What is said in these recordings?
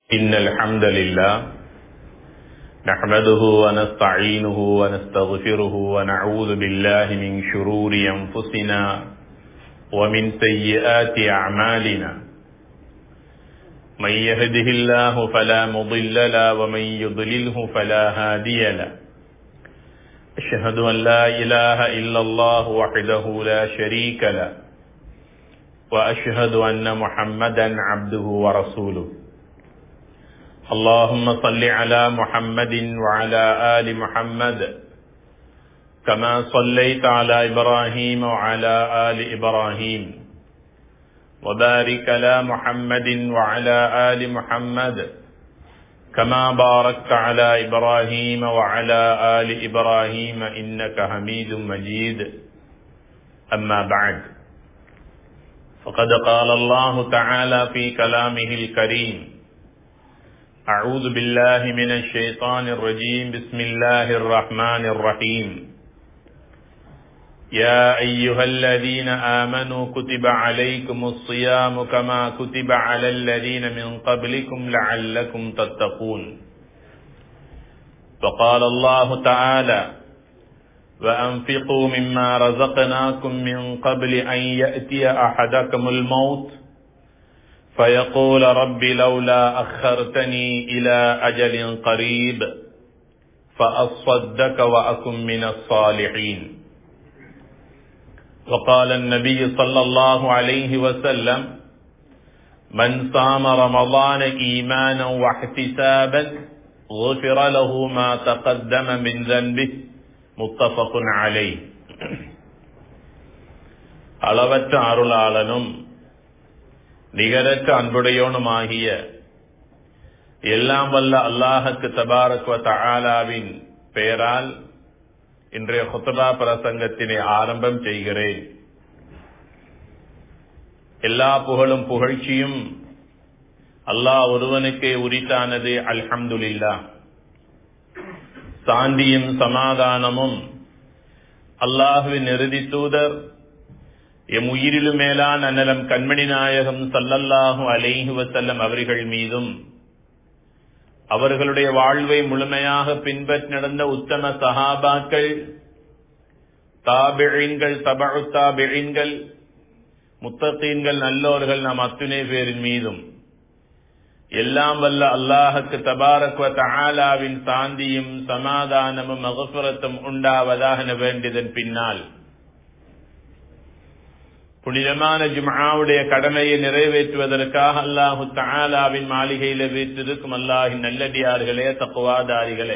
إن الحمد لله نحمده ونستعينه ونستغفره ونعوذ بالله من شرور أنفسنا ومن سيئات أعمالنا من يهده الله فلا مضل له ومن يضلله فلا هادي له أشهد أن لا إله إلا الله وحده لا شريك له وأشهد أن محمدا عبده ورسوله اللهم صل على محمد وعلى آل محمد كما صليت على إبراهيم وعلى آل إبراهيم وبارك على محمد وعلى آل محمد كما باركت على إبراهيم وعلى آل إبراهيم إنك حميد مجيد أما بعد فقد قال الله تعالى في كلامه الكريم أعوذ بالله من الشيطان الرجيم بسم الله الرحمن الرحيم يا أيها الذين آمنوا كتب عليكم الصيام كما كتب على الذين من قبلكم لعلكم تتقون وقال الله تعالى وأنفقوا مما رزقناكم من قبل أن يأتي أحدكم الموت فيقول رب لولا أخرتني إلى أجل قريب فأصدق وأكن من الصالحين وقال النبي صلى الله عليه وسلم من صام رمضان إيمانا واحتسابا غفر له ما تقدم من ذنبه متفق عليه. அளவற்ற அருளாளனும் நிகரற்ற அன்புடையோனுமாகிய எல்லாம் வல்ல அல்லாஹுக்கு தபாரக் வ தஆலாவின் பெயரால் இன்றைய குத்பா பிரசங்கத்தினை ஆரம்பம் செய்கிறேன். எல்லா புகழும் புகழ்ச்சியும் அல்லாஹ் ஒருவனுக்கே உரித்தானது. அல்ஹம்துலில்லாஹ். சாந்தியும் சமாதானமும் அல்லாஹுவின் இறுதி தூதர் எம் உயிரிலும் மேலான அன்னலம் கண்மணி நாயகம் ஸல்லல்லாஹு அலைஹி வஸல்லம் அவர்கள் மீதும் அவர்களுடைய வாழ்வை முழுமையாக பின்பற்றி நடந்த உத்தம சஹாபாக்கள், தாபிஈன்கள், தபஉ தாபிஈன்கள், முத்தகீன்கள், நல்லோர்கள் நாம் அத்துணை பேரின் மீதும் எல்லாம் வல்ல அல்லாஹுக்கு தபாரக் வ தஆலாவின் சாந்தியும் சமாதானமும் மக்ஃபிரத்தும் உண்டாவதாக வேண்டியதன் பின்னால் புனிதமான ஜும்ஆவுடைய கடமையை நிறைவேற்றுவதற்காக அல்லாஹு தஆலாவின் மாளிகையில் வீற்றிருக்கும் அல்லாஹின் நல்லடியார்களே, தக்வாதாரிகளே,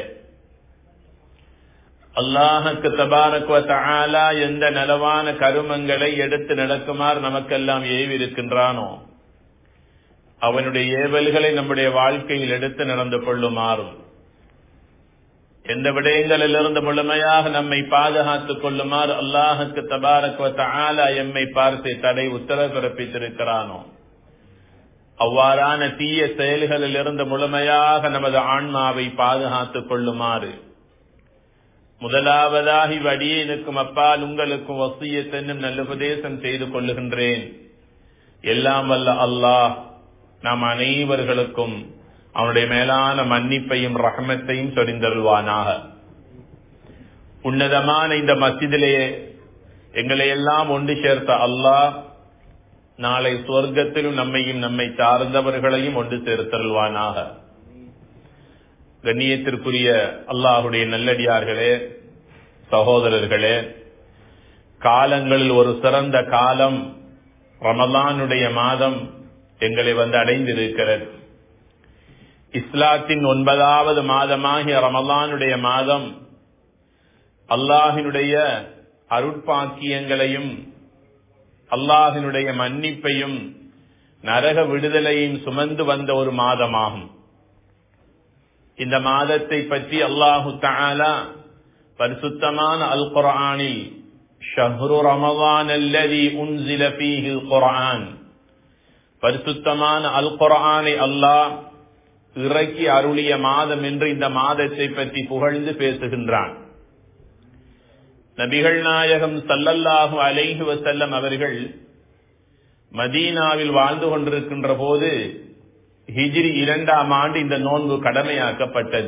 அல்லாஹுக்கு தபாரக் வ தஆலா எந்த நலவான கருமங்களை எடுத்து நடக்குமாறு நமக்கெல்லாம் ஏவிருக்கின்றானோ அவனுடைய ஏவல்களை நம்முடைய வாழ்க்கையில் எடுத்து நடந்து கொள்ளுமாறும், எந்த விடயங்களிலிருந்து முழுமையாக நம்மை பாதுகாத்துக் கொள்ளுமாறு அல்லாஹுக்கு தபாரக் வ தஆலா எம்மை பார்த்து தடை உத்தரவு பிறப்பித்திருக்கிறானோ அவ்வாறான தீய செயல்களில் இருந்து முழுமையாக நமது ஆன்மாவை பாதுகாத்துக் கொள்ளுமாறு முதலாவதாக இவ்வடியேனுக்கும் அப்பால் உங்களுக்கும் வசியத் என்னும் நல்ல உபதேசம் செய்து கொள்ளுகின்றேன். எல்லாம் வல்ல அல்லாஹ் நாம் அனைவர்களுக்கும் அவனுடைய மேலான மன்னிப்பையும் ரஹ்மத்தையும் சொரிந்தருள்வானாக. உன்னதமான இந்த மஸ்ஜிதிலே எங்களை எல்லாம் ஒன்று சேர்த்த அல்லாஹ் நாளை சுவர்க்கத்திலும் நம்மையும் நம்மை சார்ந்தவர்களையும் ஒன்று சேர்த்தருள்வானாக. கண்ணியத்திற்குரிய அல்லாஹுடைய நல்லடியார்களே, சகோதரர்களே, காலங்களில் ஒரு சிறந்த காலம் ரமலானுடைய மாதம் எங்களை வந்து அடைந்திருக்கிறது. இஸ்லாத்தின் 9வது மாதமாகிய ரமலானுடைய மாதம் அல்லாஹினுடைய அருட்பாக்கியங்களையும் அல்லாஹினுடைய மன்னிப்பையும் நரக விடுதலையும் சுமந்து வந்த ஒரு மாதமாகும். இந்த மாதத்தை பற்றி அல்லாஹு தஆலா பரிசுத்தமான அல் குர்ஆனில் ஷஹ்ரு ரமலான் அல்லதி உன்ஸில ஃபீஹில் குர்ஆன், பரிசுத்தமான அல் குர்ஆனை அல்லாஹ் இறக்கி அருளிய மாதம் என்று இந்த மாதத்தை பற்றி புகழ்ந்து பேசுகின்றான். நபிகள் நாயகம் ஸல்லல்லாஹு அலைஹி வஸல்லம் அவர்கள் மதீனாவில் வாழ்ந்து கொண்டிருக்கின்ற போது ஹிஜ்ரி 2ஆம் ஆண்டு இந்த நோன்பு கடமையாக்கப்பட்டது.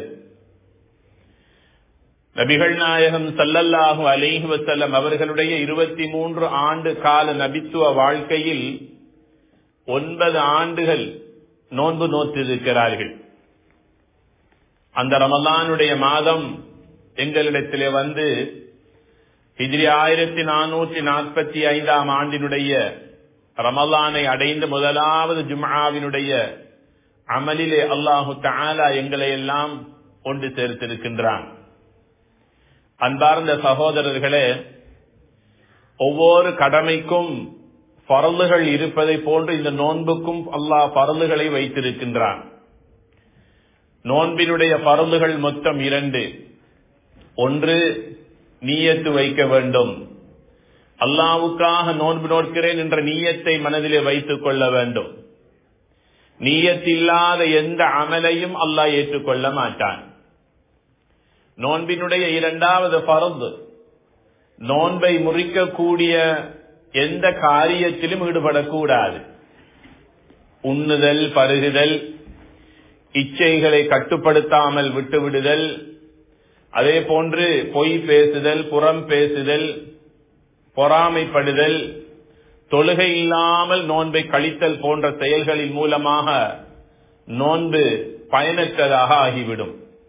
நபிகள் நாயகம் ஸல்லல்லாஹு அலைஹி வஸல்லம் அவர்களுடைய 23 ஆண்டு கால நபித்துவ வாழ்க்கையில் 9 ஆண்டுகள் நோன்பு நோற்றிருக்கிறார்கள். அந்த ரமலானுடைய மாதம் எங்களிடத்திலே வந்து ஹிஜ்ரி 1445ஆம் ஆண்டினுடைய ரமலானை அடைந்த முதலாவது ஜும்ஆவினுடைய அமலிலே அல்லாஹு தஆலா எங்களை எல்லாம் கொண்டு சேர்த்திருக்கின்றான். அன்பார்ந்த சகோதரர்களே, ஒவ்வொரு கடமைக்கும் ஃபர்லுகள் இருப்பதை போன்று இந்த நோன்புக்கும் அல்லாஹ் ஃபர்லுகளை வைத்திருக்கின்றான். நோன்பினுடைய ஃபர்லுகள் மொத்தம் 2. ஒன்று, நியத்து வைக்க வேண்டும். அல்லாஹ்வுக்காக நோன்பு நோக்கிறேன் என்ற நியத்தை மனதிலே வைத்துக் கொள்ள வேண்டும். நியத்தில்லாத எந்த அமலையும் அல்லாஹ் ஏற்றுக்கொள்ள மாட்டான். நோன்பினுடைய 2வது ஃபர்து, நோன்பை முறிக்கக்கூடிய எந்த காரியத்திலும் ஈடுபடக்கூடாது. உண்ணுதல், பருகுதல், இச்சைகளை கட்டுப்படுத்தாமல் விட்டுவிடுதல், அதே போன்று பொய் பேசுதல், புறம் பேசுதல், பொறாமைப்படுதல், தொழுகை இல்லாமல் நோன்பை கழித்தல் போன்ற செயல்களின் மூலமாக நோன்பு பயனற்றதாக ஆகிவிடும்.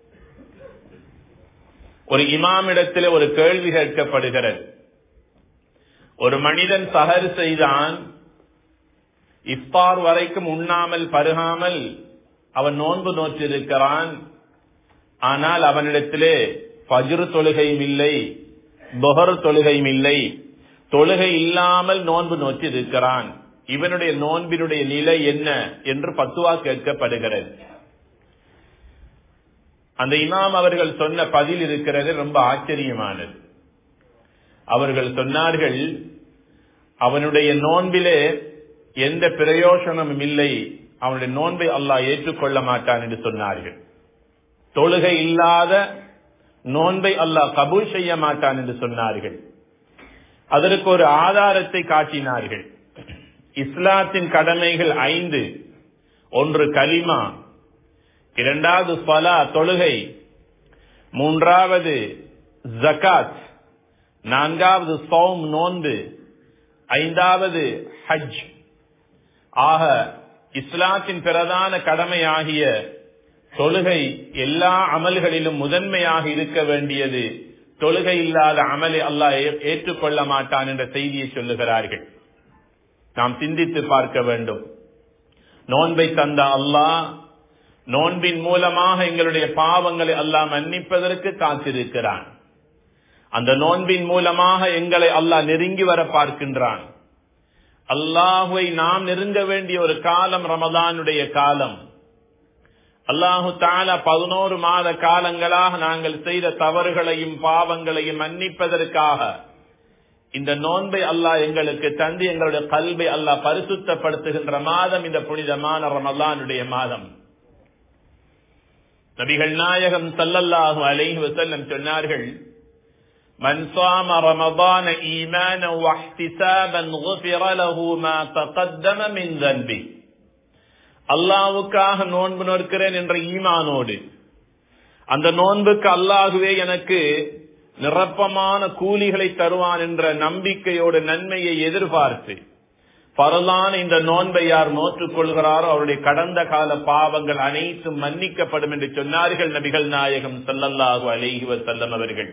ஒரு இமாமிடத்தில் ஒரு கேள்வி கேட்கப்படுகிறது. ஒரு மனிதன் சஹர் செய்தான், இஃப்தார் வரைக்கும் உண்ணாமல் பருகாமல் அவன் நோன்பு நோற்றிருக்கிறான். ஆனால் அவனிடத்திலே ஃபஜ்ர் தொழுகையும் இல்லை, துஹர் தொழுகையும் இல்லை, தொழுகை இல்லாமல் நோன்பு நோற்றிருக்கிறான். இவனுடைய நோன்பினுடைய நிலை என்ன என்று பத்துவா கேட்கப்படுகிறது. அந்த இமாம் அவர்கள் சொன்ன பதில் இருக்கிறது, ரொம்ப ஆச்சரியமானது. அவர்கள் சொன்னார்கள், அவனுடைய நோன்பிலே எந்த பிரயோசனமும் இல்லை, அவனுடைய நோன்பை அல்லாஹ் ஏற்றுக்கொள்ள மாட்டான் என்று சொன்னார்கள். தொழுகை இல்லாத நோன்பை அல்லாஹ் கபூல் செய்ய மாட்டான் என்று சொன்னார்கள். அதற்கு ஒரு ஆதாரத்தை காட்டினார்கள். இஸ்லாத்தின் கடமைகள் 5. ஒன்று கலிமா, 2வது ஸலா தொழுகை, 3வது ஜகாத், 4வது ஸௌம் நோன்பு, 5வது ஹஜ். ஆக இஸ்லாத்தின் பிரதான கடமையாகிய தொழுகை எல்லா அமல்களிலும் முதன்மையாக இருக்க வேண்டியது. தொழுகை இல்லாத அமலை அல்லாஹ் ஏற்றுக்கொள்ள மாட்டான் என்ற செய்தியை சொல்லுகிறார்கள். நாம் சிந்தித்து பார்க்க வேண்டும். நோன்பை தந்த அல்லாஹ் நோன்பின் மூலமாக எங்களுடைய பாவங்களை அல்லாஹ் மன்னிப்பதற்கு காத்திருக்கிறான். அந்த நோன்பின் மூலமாக எங்களை அல்லாஹ் நெருங்கி வர பார்க்கின்றான். அல்லாஹுவை நாம் நெருங்க வேண்டிய ஒரு காலம் ரமதானுடைய காலம். அல்லாஹு தஆலா 11 மாத காலங்களாக நாங்கள் செய்த தவறுகளையும் பாவங்களையும் மன்னிப்பதற்காக இந்த நோன்பை அல்லாஹ் எங்களுக்கு தந்து எங்களுடைய கல்வை அல்லாஹ் பரிசுத்தப்படுத்துகின்ற மாதம் இந்த புனிதமான ரமலானுடைய மாதம். நபிகள் நாயகம் ஸல்லல்லாஹு அலைஹி வஸல்லம் சொன்னார்கள், மன் ஸாம ரமதான ஈமானன் வஹ்திஸாபன் குஃபிர லஹு மா தகத்தம மின் ذنبி. அல்லாஹ்வுக்காக நோன்பு நோக்கிறேன் என்ற ஈமானோடு, அந்த நோன்புக்கு அல்லாஹ்வே எனக்கு நிரப்பமான கூலிகளை தருவான் என்ற நம்பிக்கையோடு நன்மையை எதிர்பார்த்து பரலான இந்த நோன்பை யார் நோற்றுக் கொள்கிறாரோ அவருடைய கடந்த கால பாவங்கள் அனைத்தும் மன்னிக்கப்படும் என்று சொன்னார்கள் நபிகள் நாயகம் ஸல்லல்லாஹு அலைஹி வஸல்லம் அவர்கள்.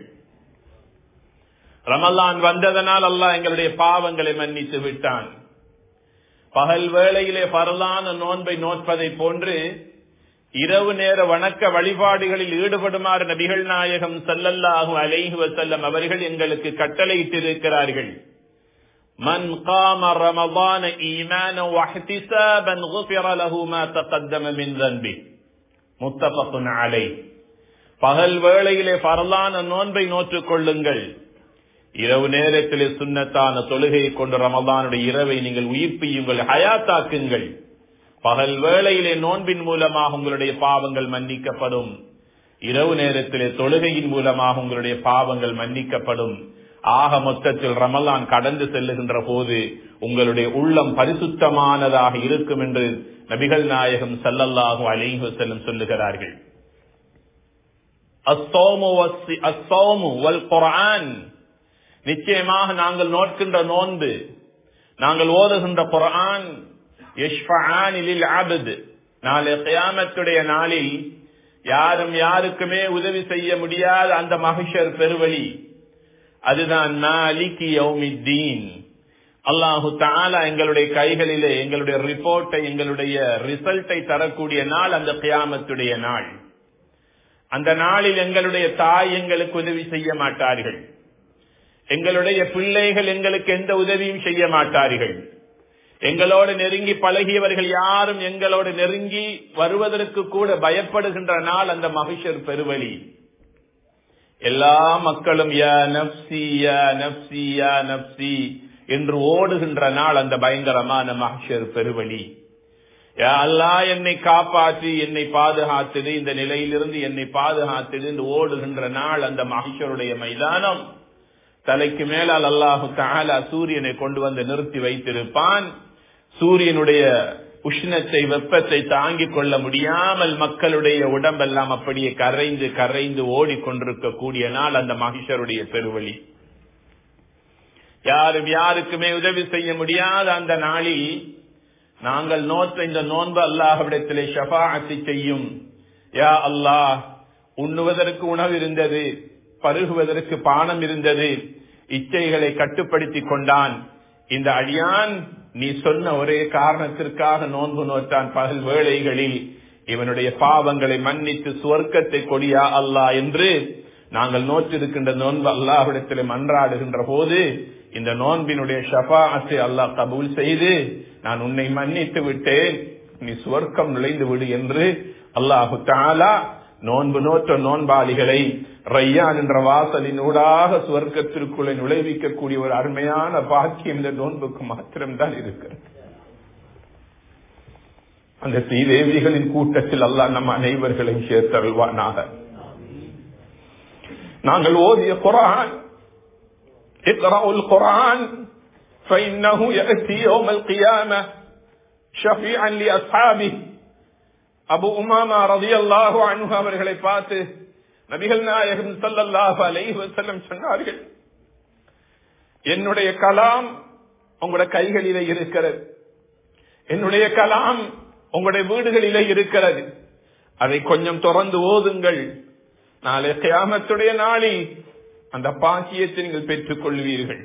ரமலான் வந்ததனால் அல்லாஹ் எங்களுடைய பாவங்களை மன்னித்து விட்டான். பகல் வேளையிலே பரலான நோன்பை நோற்பதை போன்று இரவு நேர வணக்க வழிபாடுகளில் ஈடுபடுமாறு நபிகள் நாயகம் ஸல்லல்லாஹு அலைஹி வஸல்லம் அவர்கள் எங்களுக்கு கட்டளையிட்டிருக்கிறார்கள். மன் காம ரமதான ஈமானன் வஹ்திஸாபன் குஃபிர லஹு மா தகத்தம மின் ذنبி. முத்தஃபகுன் அலைஹ். பகல் வேளையிலே பரலான நோன்பை நோற்றுக் கொள்ளுங்கள். இரவு நேரத்திலே சுன்னத்தான தொழுகையை கொண்டு ரமதானுடைய இரவை நீங்கள் உயிர்ப்பியுங்கள், ஹயாத்தாக்குங்கள். பகல் வேளையிலே நோன்பின் மூலமாக உங்களுடைய பாவங்கள் மன்னிக்கப்படும். இரவு நேரத்திலே தொழுகையின் மூலமாக உங்களுடைய பாவங்கள் மன்னிக்கப்படும். ஆக மொத்தத்தில் ரமலான் கடந்து செல்லுகின்ற போது உங்களுடைய உள்ளம் பரிசுத்தமானதாக இருக்கும் என்று நபிகள் நாயகம் ஸல்லல்லாஹு அலைஹி வஸல்லம் சொல்லுகிறார்கள். அஸ்ஸௌமு வல் குர்ஆன், நிச்சயமாக நாங்கள் நோட்கின்ற நோன்பு, நாங்கள் ஓதுகின்ற குர்ஆன், யஷ்ஃபஆனி லில் அப்த், நாளை கியாமத்துடைய நாளில் யாரும் யாருக்குமே உதவி செய்ய முடியாத அந்த மஹ்ஷர் பெருவழி, அதுதான் மாலிகி யௌமித்தீன். அல்லாஹு தஆலா எங்களுடைய கைகளிலே எங்களுடைய ரிப்போர்ட்டை, எங்களுடைய ரிசல்ட்டை தரக்கூடிய நாள் அந்த கியாமத்துடைய நாள். அந்த நாளில் எங்களுடைய தாய் எங்களுக்கு உதவி செய்ய மாட்டார்கள், எங்களுடைய பிள்ளைகள் எங்களுக்கு எந்த உதவியும் செய்ய மாட்டார்கள், எங்களோடு நெருங்கி பழகியவர்கள் யாரும் எங்களோடு நெருங்கி வருவதற்கு கூட பயப்படுகின்ற நாள் அந்த மஹ்ஷர் பெருவழி. எல்லா மக்களும் யா நப்சி யா நப்சி யா நப்சி என்று ஓடுகின்ற நாள் அந்த பயங்கரமான மஹ்ஷர் பெருவழி. யா அல்லாஹ் என்னை காப்பாற்றி என்னை பாதுகாத்தது, இந்த நிலையிலிருந்து என்னை பாதுகாத்தது என்று ஓடுகின்ற நாள் அந்த மஹ்ஷருடைய மைதானம். தலைக்கு மேலால் அல்லாஹு தஆலா சூரியனை கொண்டு வந்து நிறுத்தி வைத்திருப்பான். சூரியனுடைய உஷ்ணத்தை, வெப்பத்தை தாங்கிக் கொள்ள முடியாமல் மக்களுடைய உடம்பெல்லாம் அப்படியே கரைந்து கரைந்து ஓடிக்கொண்டிருக்கக்கூடிய நாள் அந்த மஹ்ஷருடைய பெருவழி. யாரும் யாருக்குமே உதவி செய்ய முடியாத அந்த நாளில் நாங்கள் நோற்ற இந்த நோன்பு அல்லாஹ்விடத்திலே ஷஃபாஅத் செய்யும். யா அல்லாஹ், உண்ணுவதற்கு உணவு இருந்தது, பருகுவதற்கு பானம் இருந்தது, இச்சைகளை கட்டுப்படுத்தி கொண்டான். இந்த அடியான் நீ சொன்ன ஒரே காரணத்திற்காக நோன்பு நோற்றான். பகல் வேளைகளில் இவனுடைய பாவங்களை மன்னித்து சுவர்க்கத்தை கொடியா அல்லாஹ் என்று நாங்கள் நோற்றிருக்கின்ற நோன்பு அல்லாஹ்விடத்தில் மன்றாடுகின்ற போது இந்த நோன்பினுடைய ஷஃபாஅத்தை அல்லாஹ் கபூல் செய்து, நான் உன்னை மன்னித்து விட்டேன், நீ சுவர்க்கம் நுழைந்து விடு என்று அல்லாஹு தஆலா நோன்பு நோற்ற நோன்பாளிகளை ரையான் என்ற வாசலின் ஊடாக சுவர்க்கத்திற்குள்ளே நுழைவிக்கக்கூடிய ஒரு அருமையான பாக்கியம் இந்த நோன்புக்கு மாத்திரம்தான் இருக்கிறது. அந்த ஸ்ரீதேவிகளின் கூட்டத்தில் அல்லாஹ் நம் அனைவர்களையும் சேர்த்தருள்வானாக. நாங்கள் ஓதிய குர்ஆன், இக்ராஉல் குர்ஆன் ஃபஇன்னஹு யஅதி யௌமல் கியாமஹ் ஷஃபீஅன் லி அஸ்ஹாபிஹி. அபு உமாமா ரலியல்லாஹு அன்ஹு அவர்களை பார்த்து நபிகள் நாயகம் ஸல்லல்லாஹு அலைஹி வஸல்லம் சொன்னார்கள், என்னுடைய கலாம் உங்களுடைய கைகளிலே இருக்கிறது, என்னுடைய கலாம் உங்களுடைய வீடுகளிலே இருக்கிறது, அதை கொஞ்சம் தொடர்ந்து ஓதுங்கள், நாளை கியாமத்துடைய நாளில் அந்த பாக்கியத்தை நீங்கள் பெற்றுக் கொள்வீர்கள்.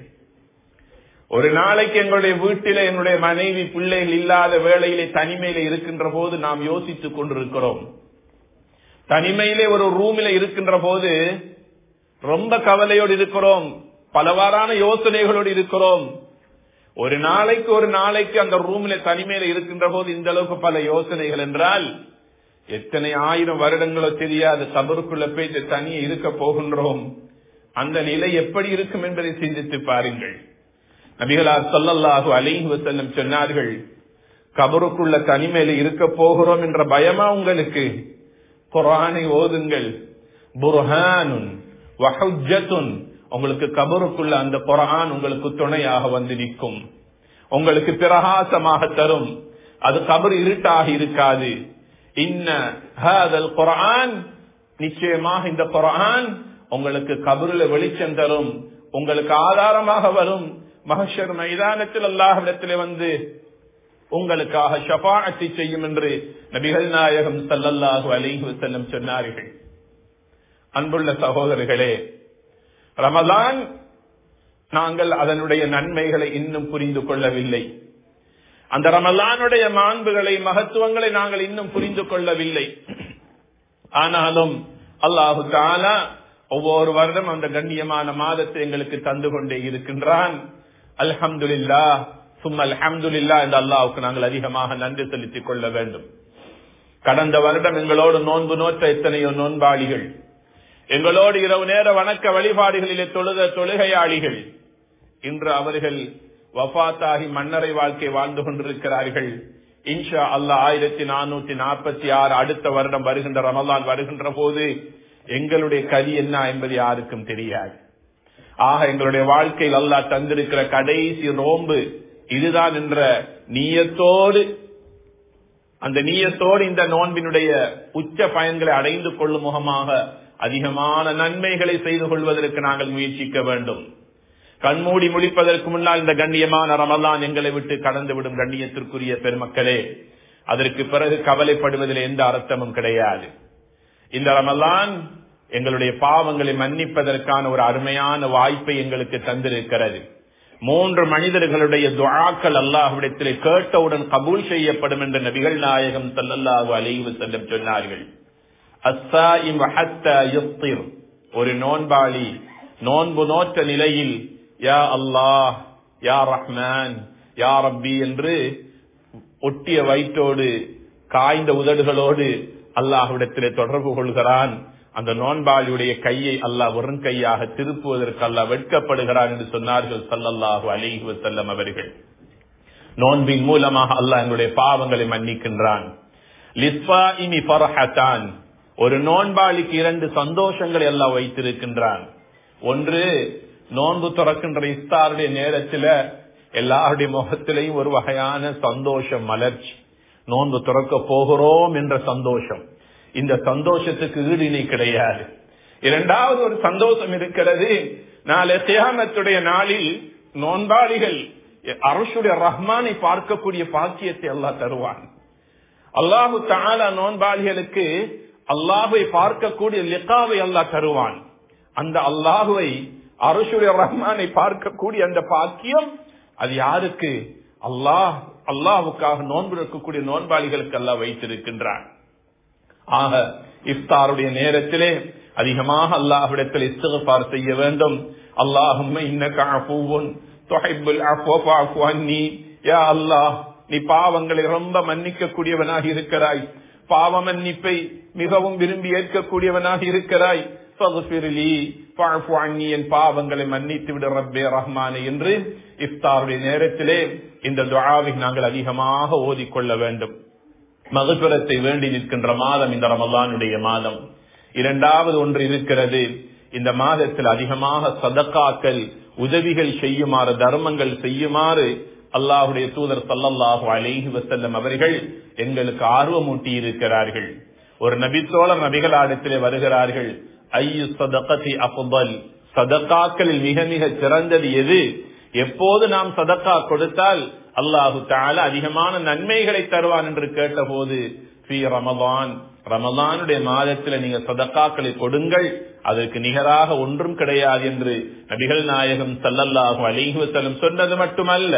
ஒரு நாளைக்கு எங்களுடைய வீட்டிலே என்னுடைய மனைவி பிள்ளைகள் இல்லாத வேளையிலே தனிமையில இருக்கின்ற போது நாம் யோசித்துக் கொண்டிருக்கிறோம். தனிமையிலே ஒரு ரூமில இருக்கின்ற போது ரொம்ப கவலையோடு இருக்கிறோம், பலவாறான யோசனைகளோடு இருக்கிறோம். ஒரு நாளைக்கு அந்த ரூமில தனிமையில இருக்கின்ற போது இந்த அளவுக்கு பல யோசனைகள் என்றால் எத்தனை ஆயிரம் வருடங்களோ தெரியாது கபருக்குள்ள போய் தனியே இருக்க போகின்றோம். அந்த நிலை எப்படி இருக்கும் என்பதை சிந்தித்து பாருங்கள். நபிகளார் ஸல்லல்லாஹு அலைஹி வஸல்லம் சொன்னார்கள், கபருக்குள்ள தனிமையில இருக்க போகிறோம் என்ற பயமா உங்களுக்கு? குர்ஆனை ஓதுங்கள். புர்ஹானுன் வ ஹுஜ்ஜத்துன், உங்களுக்கு கபருக்குள்ள அந்த குர்ஆன் உங்களுக்கு துணையாக வந்து நிற்கும், உங்களுக்கு பிரகாசமாக தரும். அது கபர் இருட்டாக இருக்காது. இன்ன ஹாதல் குர்ஆன், நிச்சயமாக இந்த குர்ஆன் உங்களுக்கு கபருல வெளிச்சம் தரும், உங்களுக்கு ஆதாரமாக வரும். மஹ்ஷர் மைதானத்தில் அல்லாஹ்விடத்திலே வந்து உங்களுக்காக ஷஃபாஅத் செய்யும் என்று நபிகள் நாயகம் ஸல்லல்லாஹு அலைஹி வஸல்லம் சொன்னார்கள். அன்புள்ள சகோதரர்களே, ரமலான் நாங்கள் அதனுடைய நன்மைகளை இன்னும் புரிந்து கொள்ளவில்லை. அந்த ரமலானுடைய மாண்புகளை, மகத்துவங்களை நாங்கள் இன்னும் புரிந்து கொள்ளவில்லை. ஆனாலும் அல்லாஹு தஆலா ஒவ்வொரு வருடம் அந்த கண்ணியமான மாதத்தை எங்களுக்கு தந்து கொண்டே இருக்கின்றான். அல்ஹம்துலில்லாஹ் சும்ம அல்ஹம்துலில்லாஹ் என்று அல்லாஹ்வுக்கு நாங்கள் அதிகமாக நன்றி செலுத்திக் கொள்ள வேண்டும். கடந்த வருடம் எங்களோடு நோன்பு நோற்ற எத்தனையோ நோன்பாளிகள், எங்களோடு இரவு நேர வணக்க வழிபாடுகளிலே தொழுத தொழுகையாளிகள், இன்று அவர்கள் வஃபாத்தாகி மன்னரை வாழ்க்கை வாழ்ந்து கொண்டிருக்கிறார்கள். இன்ஷா அல்லாஹ் 1446 அடுத்த வருடம் வருகின்ற ரமலான் வருகின்ற போது எங்களுடைய கதி என்ன என்பது யாருக்கும் தெரியாது. ஆக எங்களுடைய வாழ்க்கையில் அல்லாஹ் தந்திருக்கிற கடைசி நோன்பு இதுதான் என்ற நீயத்தோடு, அந்த நீயத்தோடு இந்த நோன்பினுடைய உச்ச பயன்களை அடைந்து கொள்ளும் முகமாக அதிகமான நன்மைகளை செய்து கொள்வதற்கு நாங்கள் முயற்சிக்க வேண்டும். கண்மூடி முடிப்பதற்கு முன்னால் இந்த கண்ணியமான ரமலான் எங்களை விட்டு கடந்து விடும் கண்ணியத்திற்குரிய பெருமக்களே, அதற்கு பிறகு கவலைப்படுவதில் எந்த அர்த்தமும் கிடையாது. இந்த ரமலான் எங்களுடைய பாவங்களை மன்னிப்பதற்கான ஒரு அருமையான வாய்ப்பை எங்களுக்கு தந்திருக்கிறது. 3 மனிதர்களுடைய துஆக்கள் அல்லாஹ்விடத்திலே கேட்டவுடன் கபூல் செய்யப்படும் என்று நபிகள் நாயகம் ஸல்லல்லாஹு அலைஹி வஸல்லம் சொன்னார்கள். அஸ்ஸாயிம் ஹத்தா யுஃப்திர், ஒரு நோன்பாளி நோன்பு நோற்ற நிலையில் யா அல்லாஹ், யா ரஹ்மான், யா ரப்பி என்று ஒட்டிய வயிற்றோடு காய்ந்த உதடுகளோடு அல்லாஹ்விடத்திலே தொடர்பு கொள்கிறான். அந்த நோன்பாளியுடைய கையை அல்லாஹ் வெறும் கையாக திருப்புவதற்கு அல்லாஹ் வெட்கப்படுகிறான் என்று சொன்னார்கள் ஸல்லல்லாஹு அலைஹி வஸல்லம் அவர்கள். நோன்பின் மூலமாக அல்லாஹ் எங்களுடைய பாவங்களை மன்னிக்கின்றான். லிஸ்ஸாயிமி ஃபர்ஹதான், ஒரு நோன்பாளிக்கு 2 சந்தோஷங்களை அல்லாஹ் வைத்திருக்கின்றான். ஒன்று, நோன்பு துறக்கின்ற இஃப்தாருடைய நேரத்தில் எல்லாருடைய முகத்திலையும் ஒரு வகையான சந்தோஷம், மலர்ச்சி. நோன்பு துறக்க போகிறோம் என்ற சந்தோஷம். இந்த சந்தோஷத்துக்கு ஈடு இணை கிடையாது. இரண்டாவது ஒரு சந்தோஷம் இருக்கிறது, நாளை கியாமத்துடைய நாளில் நோன்பாளிகள் அர்ஷுடைய ரஹ்மானை பார்க்கக்கூடிய பாக்கியத்தை அல்லாஹ் தருவான். அல்லாஹு தஆலா நோன்பாளிகளுக்கு அல்லாஹ்வை பார்க்கக்கூடிய லிகாவை அல்லாஹ் தருவான். அந்த அல்லாஹ்வை அர்ஷுடைய ரஹ்மானை பார்க்கக்கூடிய அந்த பாக்கியம் அது யாருக்கு? அல்லாஹ்வுக்காக நோன்பு இருக்கக்கூடிய நோன்பாளிகளுக்கு அல்லாஹ் வைத்திருக்கின்றான். ஆக இஃப்தாருடைய நேரத்திலே அதிகமாக அல்லாஹ்விடத்தில் இஸ்திக்ஃபார் செய்ய வேண்டும். அல்லாஹும்ம இன்னக அஃபூவுன் துஹிப்புல் அஃவ ஃபஅஃபு அன்னி, யா அல்லாஹ், நீ பாவங்களை ரொம்ப மன்னிக்க கூடியவனாக இருக்கிறாய், பாவ மன்னிப்பை மிகவும் விரும்பி ஏற்கக்கூடியவனாக இருக்கிறாய். ஃபக்ஃபிர்லி ஃபஅஃபு அன்னி, என் பாவங்களை மன்னித்து விடு ரப்பே ரஹ்மானே என்று இஃப்தாருடைய நேரத்திலே இந்த துஆவை நாங்கள் அதிகமாக ஓதிக்கொள்ள வேண்டும். மக்ஃபிரத்தை வேண்டி நிற்கின்ற மாதம் இந்த ரமலானுடைய மாதம். இரண்டாவது ஒன்று இருக்கிறது, இந்த மாதத்தில் அதிகமாக சதகாக்கள், உதவிகள் செய்யுமாறு, தர்மங்கள் செய்யுமாறு அல்லாஹ்வுடைய தூதர் ஸல்லல்லாஹு அலைஹி வஸல்லம் அவர்கள் எங்களுக்கு ஆர்வமூட்டி இருக்கிறார்கள். ஒரு நபித்தோழர் நபிகளாரிடத்திலே வருகிறார்கள், ஐயு சதகதி அஃதல், சதகாக்களில் மிக மிக சிறந்தது எது? எப்போது நாம் சதகா கொடுத்தால் அல்லாஹு தஆலா அதிகமான நன்மைகளை தருவான் என்று கேட்டபோது, ஃபீ ரமலான், ரமலானுடைய மாதத்தில் நீங்க சதகாக்களை கொடுங்கள், அதற்கு நிகராக ஒன்றும் கிடையாது என்று நபிகள் நாயகம் ஸல்லல்லாஹு அலைஹி வஸல்லம் சொன்னது மட்டுமல்ல,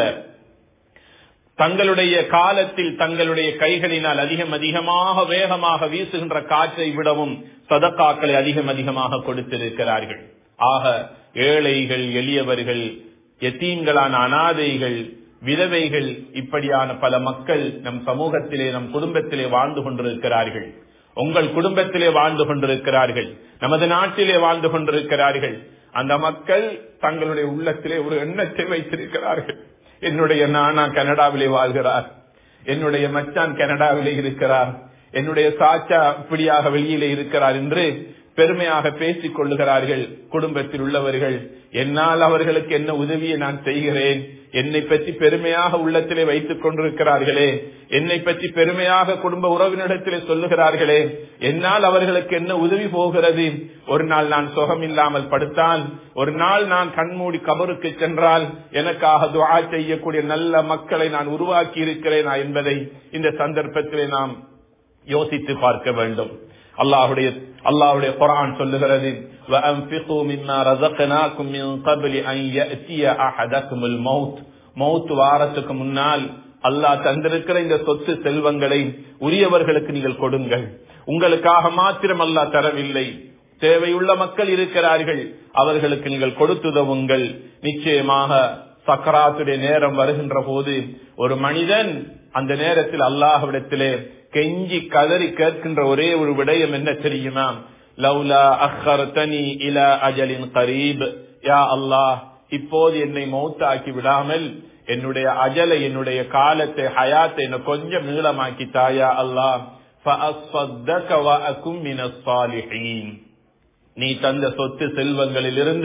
தங்களுடைய காலத்தில் தங்களுடைய கைகளினால் அதிகமாக வேகமாக வீசுகின்ற காற்றை விடவும் சதகாக்களை அதிகமாக கொடுத்திருக்கிறார்கள். ஆக ஏழைகள், எளியவர்கள், யதீம்களான அனாதைகள், விதவைகள், இப்படியான பல மக்கள் நம் சமூகத்திலே, நம் குடும்பத்திலே வாழ்ந்து கொண்டிருக்கிறார்கள். உங்கள் குடும்பத்திலே வாழ்ந்து கொண்டிருக்கிறார்கள், நமது நாட்டிலே வாழ்ந்து கொண்டிருக்கிறார்கள். அந்த மக்கள் தங்களுடைய உள்ளத்திலே ஒரு எண்ணத்தை வைத்திருக்கிறார்கள். என்னுடைய நானா கனடாவிலே வாழ்கிறார், என்னுடைய மச்சான் கனடாவிலே இருக்கிறார், என்னுடைய சாச்சா இப்படியாக வெளியிலே இருக்கிறார் என்று பெருமையாக பேசிக் கொள்ளுகிறார்கள். குடும்பத்தில் உள்ளவர்கள், என்னால் அவர்களுக்கு என்ன உதவியை நான் செய்கிறேன், என்னை பற்றி பெருமையாக உள்ளத்திலே வைத்துக் கொண்டிருக்கிறார்களே, என்னை பற்றி பெருமையாக குடும்ப உறவினரிடத்திலே சொல்லுகிறார்களே, என்னால் அவர்களுக்கு என்ன உதவி போகிறது? ஒரு நாள் நான் சுகம் இல்லாமல் படுத்தால், ஒரு நாள் நான் கண்மூடி கபருக்கு சென்றால் எனக்காக துஆ செய்யக்கூடிய நல்ல மக்களை நான் உருவாக்கி இருக்கிறேனா என்பதை இந்த சந்தர்ப்பத்திலே நாம் யோசித்து பார்க்க வேண்டும். அல்லாஹ்வுடைய குர்ஆன் சொல்லுகிறது, வஅன்ஃபிகு மிம்மா ரஸக்னாகும் மின் قبل أن يأتي أحدكم الموت, மௌத் வாரத்துக்கு முன்னால் அல்லாஹ் தந்திருக்கிற இந்த சொத்து செல்வங்களை உரியவர்களுக்கு நீங்கள் கொடுங்கள். உங்களுக்காக மாத்திரம் அல்லாஹ் தரவில்லை, தேவையுள்ள மக்கள் இருக்கிறார்கள், அவர்களுக்கு நீங்கள் கொடுத்துதவுங்கள். நிச்சயமாக சக்கராத்துடைய நேரம் வருகின்ற போது ஒரு மனிதன் அந்த நேரத்தில் அல்லாஹ்விடத்திலே கெஞ்சி கதறி கேட்கின்ற ஒரே ஒரு விடயம் என்ன தெரியுமா? லவ்லா அக்ஹர்தனி இலா அஜலின் கரீப், யா அல்லாஹ், இப்போது என்னை மௌத்தாக்கி விடாமல் என்னுடைய அஜலை, என்னுடைய காலத்தை, ஹயாத்தை என்ன கொஞ்சம் நீளமாக்கி தாயா அல்லாஹ், ஃபஅஸ்ஸதக வஅகும் மினஸ் ஸாலிஹீன், நீ தந்த சொத்து செல்வங்களில் இருந்து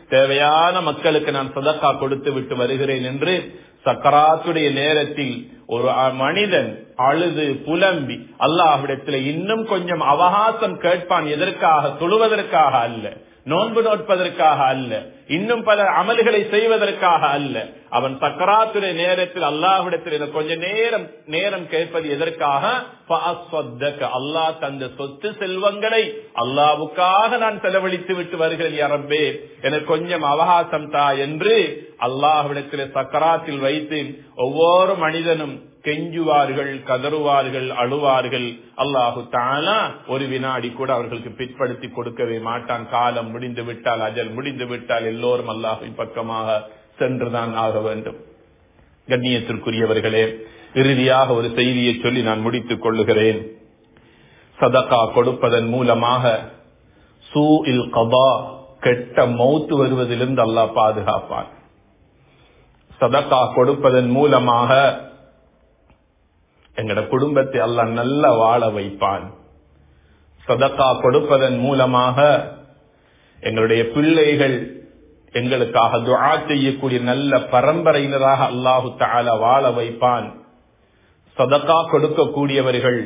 தேவையான மக்களுக்கு நான் சதக்கா கொடுத்து விட்டு வருகிறேன் என்று சக்கராத்துடைய நேரத்தில் ஒரு மனிதன் அழுது புலம்பி அல்லாஹ்விடத்தில் இன்னும் கொஞ்சம் அவகாசம் கேட்பான். எதற்காக? தொழுவதற்காக அல்ல, நோன்பு நோட்பதற்காக அல்ல, இன்னும் பல அமல்களை செய்வதற்காக அல்ல. அவன் சக்கராத்துடைய நேரத்தில் அல்லாஹ்விடத்தில் கொஞ்ச நேரம் கேட்பது எதற்காக? அல்லாஹ் தந்த சொத்து செல்வங்களை அல்லாஹ்வுக்காக நான் செலவழித்து விட்டு வருகிறேன் யா ரப்பே, எனக்கு கொஞ்சம் அவகாசம் தா என்று அல்லாஹ்விடத்தில் சக்கராத்தில் வைத்து ஒவ்வொரு மனிதனும் கெஞ்சுவார்கள், கதறுவார்கள், அழுவார்கள். அல்லாஹு தஆலா ஒரு வினாடி கூட அவர்களுக்கு பிற்படுத்தி கொடுக்கவே மாட்டான். காலம் முடிந்து விட்டால், அஜல் முடிந்து விட்டால் எல்லோரும் அல்லாஹ்வின் பக்கமாக சென்றுதான் ஆக வேண்டும். கண்ணியத்திற்குரியவர்களே, இறுதியாக ஒரு செய்தியை சொல்லி நான் முடித்துக் கொள்ளுகிறேன். சதகா கொடுப்பதன் மூலமாக சூஇல் கதா, கெட்ட மௌத்து வருவதிலிருந்து அல்லாஹ் பாதுகாப்பான். சதகா கொடுப்பதன் மூலமாக எங்கட குடும்பத்தை அல்லாஹ் நல்ல வாழ வைப்பான். சதகா கொடுப்பதன் மூலமாக எங்களுடைய பிள்ளைகள் எங்களுக்காக துஆ செய்யக்கூடிய நல்ல பரம்பரையினராக அல்லாஹு தஆலா வாழ வைப்பான். சதகா கொடுக்கக்கூடியவர்கள்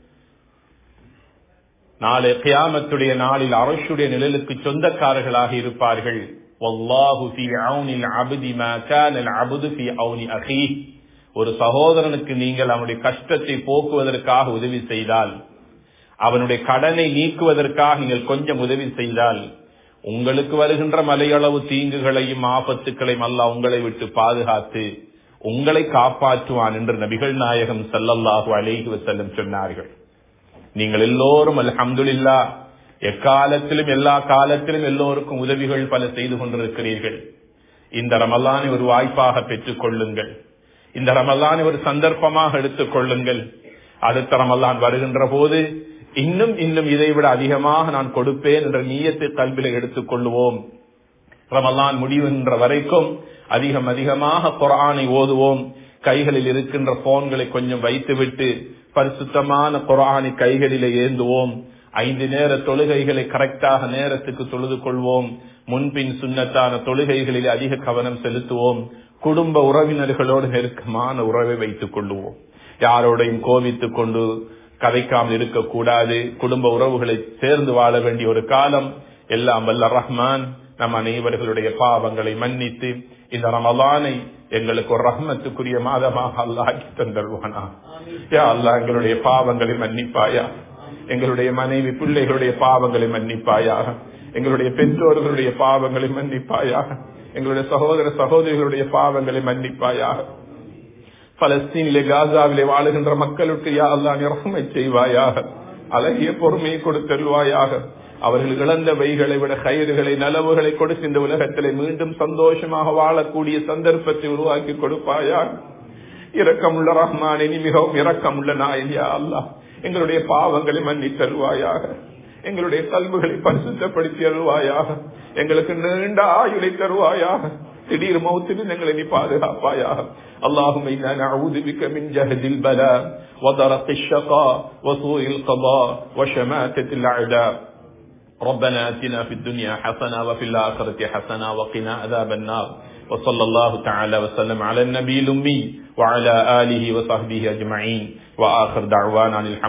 நாளை கியாமத்துடைய நாளில் அர்ஷுடைய நிழலுக்கு சொந்தக்காரர்களாக இருப்பார்கள். வல்லாஹு ஃபீ ஔனில் அப்தி மா கானல் அப்து ஃபீ ஔனி அஹீஹ். ஒரு சகோதரனுக்கு நீங்கள் அவனுடைய கஷ்டத்தை போக்குவதற்காக உதவி செய்தால், அவனுடைய கடனை நீக்குவதற்காக நீங்கள் கொஞ்சம் உதவி செய்தால், உங்களுக்கு வருகின்ற மலையளவு தீங்குகளையும் ஆபத்துக்களையும் அல்லாஹ் உங்களை விட்டு பாதுகாத்து உங்களை காப்பாற்றுவான் என்று நபிகள் நாயகம் ஸல்லல்லாஹு அலைஹி வஸல்லம் சொன்னார்கள். நீங்கள் எல்லோரும் அல்ஹம்துலில்லாஹ் எக்காலத்திலும் எல்லா காலத்திலும் எல்லோருக்கும் உதவிகள் பல செய்து கொண்டிருக்கிறீர்கள். இந்த ரமலானை ஒரு வாய்ப்பாக பெற்றுக் கொள்ளுங்கள். இந்த ரமலானை ஒரு சந்தர்ப்பமாக எடுத்துக் கொள்ளுங்கள். அடுத்த ரமலான் வருகின்ற போது இன்னும் இதைவிட அதிகமாக நான் கொடுப்பேன் என்ற நியத்தை கல்வில எடுத்துக் கொள்ளுவோம். ரமலான் முடிவுகின்ற வரைக்கும் அதிகமாக குர்ஆனை ஓதுவோம். கைகளில் இருக்கின்ற போன்களை கொஞ்சம் வைத்துவிட்டு பரிசுத்தமான குர்ஆனை கைகளிலே ஏந்துவோம். 5 நேர தொழுகைகளை கரெக்டாக நேரத்துக்கு தொழுது கொள்வோம். முன்பின் சுன்னத்தான தொழுகைகளில் அதிக கவனம் செலுத்துவோம். குடும்ப உறவினர்களோடு நெருக்கமான உறவை வைத்துக் கொள்ளுவோம். யாரோடையும் கோபித்துக் கொண்டு கதைக்காமல் இருக்கக்கூடாது. குடும்ப உறவுகளை சேர்ந்து வாழ வேண்டிய ஒரு காலம். எல்லாம் வல்ல ரஹ்மான் நம் அனைவர்களுடைய பாவங்களை மன்னித்து இந்த ரமலானை எங்களுக்கு ஒரு ரஹ்மத்துக்குரிய மாதமாக அல்லாஹ் ஆக்கி தந்தருவானா. யா அல்லாஹ், எங்களுடைய பாவங்களை மன்னிப்பாயா, எங்களுடைய மனைவி பிள்ளைகளுடைய பாவங்களை மன்னிப்பாயாக, எங்களுடைய பெற்றோர்களுடைய பாவங்களை மன்னிப்பாயாக, எங்களுடைய சகோதர சகோதரிகளுடைய பாவங்களை மன்னிப்பாயாக. பலஸ்தீனிலே காசாவிலே வாழுகின்ற மக்களுக்கு யா அல்லாஹ் நீ ரஹ்மத் செய்வாயாக, அழகிய பொறுமையை கொடுத்தருள்வாயாக. அவர்கள் இழந்தவைகளை விட கயிறுகளை நலவுகளை கொடுத்து இந்த உலகத்திலே மீண்டும் சந்தோஷமாக வாழக்கூடிய சந்தர்ப்பத்தை உருவாக்கி கொடுப்பாயாக. இரக்கமுள்ள ரஹ்மானே, நீ மிகவும் இரக்கமுள்ள நாயன் யா அல்லாஹ், எங்களுடைய பாவங்களை மன்னித்தருள்வாயாக, எங்களுடைய கல்விகளை பரிசுத்தப்படுத்தி அருள்வாயாக, எங்களுக்கு நீண்ட ஆயுளை தருவாயாக, திடீர் மௌத்திலிருந்து எங்களை நீ பாதுகாப்பாயாக. اللهم إنا نعوذ بك من جهد البلاء وضرق الشقاء وسوء القضاء وشماتة الأعداء. ربنا آتنا في الدنيا حسنة وفي الآخرة حسنة وقنا عذاب النار. وصلى الله تعالى وسلم على النبي الأمي وعلى آله وصحبه أجمعين. وآخر دعوانا